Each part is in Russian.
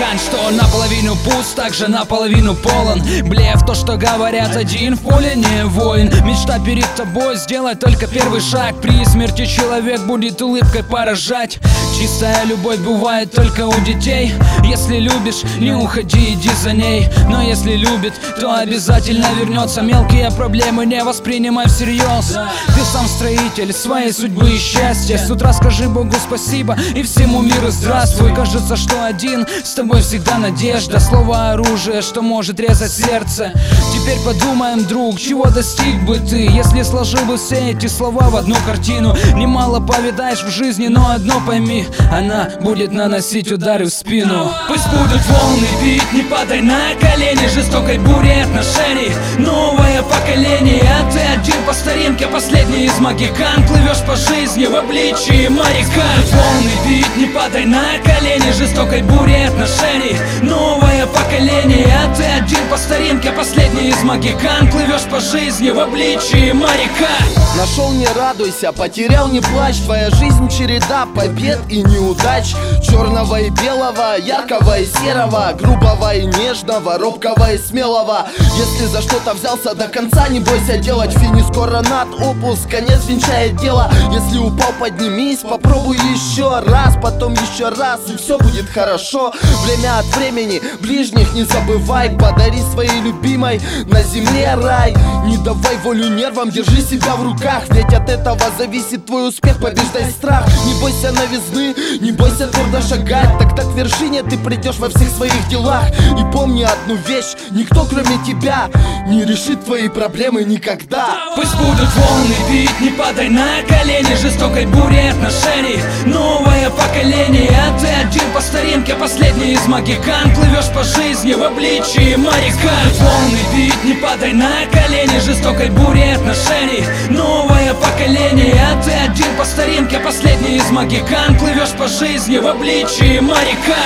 стакан, что наполовину пуст, также наполовину полон. Блеф, то, что говорят, один в поле не воин. Мечта перед тобой сделать только первый шаг. При смерти человек будет улыбкой поражать. Чистая любовь бывает только у детей. Если любишь, не уходи, иди за ней. Но если любит, то обязательно вернется. Мелкие проблемы не воспринимай всерьез. Ты сам строитель своей судьбы и счастья. С утра скажи Богу спасибо и всему миру здравствуй. Кажется, что один, с тобой всегда надежда. Слово оружие, что может резать сердце. Теперь подумаем, друг, чего достиг бы ты, если сложил бы все эти слова в одну картину. Немало повидаешь в жизни, но одно пойми, она будет наносить удары в спину. Пусть будут волны бить, не падай на колени. Жестокой буре отношений новое поколение. А ты один по старинке, последний из магикан. Плывешь по жизни в обличии моряка. Волны бить, не падай на колени. Жестокой буре отношений новое поколение. А ты один по старинке, последний из магикан. Плывешь по жизни в обличии моряка. Нашел, не радуйся, потерял, не плачь. Твоя жизнь череда побед и неудач. Черного и белого, яркого и серого, грубого и нежного, робкого и смелого. Если за что-то взялся до конца, не бойся делать. Финиш скоро над, опус, конец венчает дело. Если упал, поднимись, попробуй еще раз, потом еще раз, и все будет хорошо. Время от времени, ближних не забывай. Подари своей любимой на земле рай. Не давай волю нервам, держи себя в руках. Ведь от этого зависит твой успех, побеждай страх. Не бойся новизны, не бойся твердо шагать. Тогда к вершине ты придешь во всех своих делах. И помни одну вещь, никто кроме тебя не решит твои проблемы никогда. Пусть будут волны бить, не падай на колени. Жестокой буре отношений новое поколение. А ты один по старинке, последний из магикан. Плывешь по жизни в обличии моряка. Волны бить, не падай на колени. Жестокой буре отношений новое поколение. А ты один по старинке, последний из магикан. Плывешь по жизни в обличии моряка.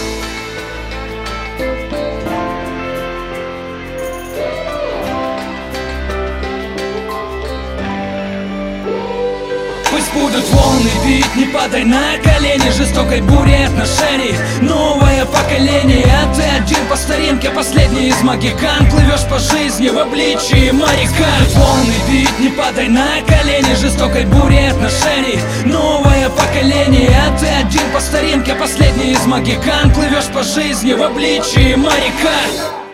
Пусть будут волны бить, не падай на колени. Жестокой буре отношений новое поколение. А ты один по старинке, последний из магикан. Плывешь по жизни в обличии моряка. Волны бить, не падай на колени. Жестокой буре отношений новое поколение. А ты один по старинке, последний из магикан. Плывешь по жизни в обличии моряка.